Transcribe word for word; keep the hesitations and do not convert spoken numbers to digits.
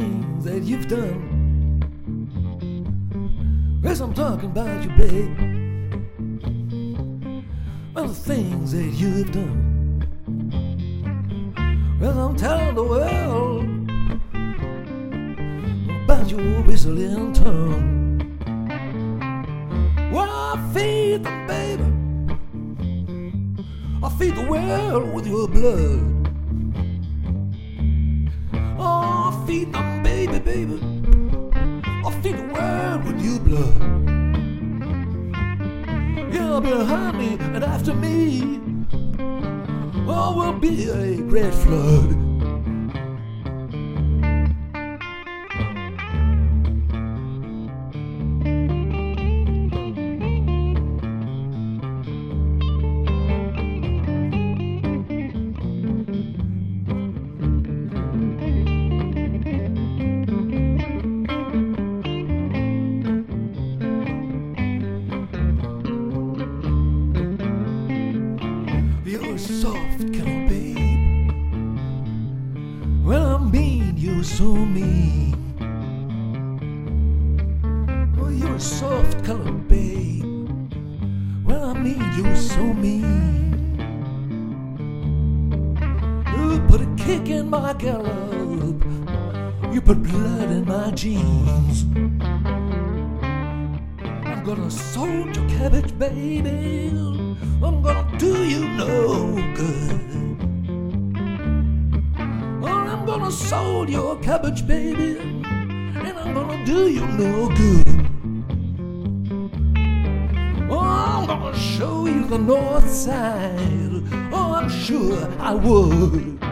things that you've done. Yes, I'm talking about you, babe. Well, the things that you've done. Well, I'm telling the world about your whistling tongue. Well, I feed them, baby. I feed the world with your blood. Oh, I feed them, baby, baby. I feed the world with your blood. Yeah, behind me and after me, oh, will be a great flood. You're soft, kind of babe. Well, I mean, you're so mean. Oh, you're a soft colored babe. Well, I mean, you're so mean. You put a kick in my gallop. You put blood in my jeans. I'm gonna sold your cabbage, baby. I'm gonna do you no good. Well, I'm gonna sold your cabbage, baby, and I'm gonna do you no good. Oh, I'm gonna show you the north side. Oh, I'm sure I would.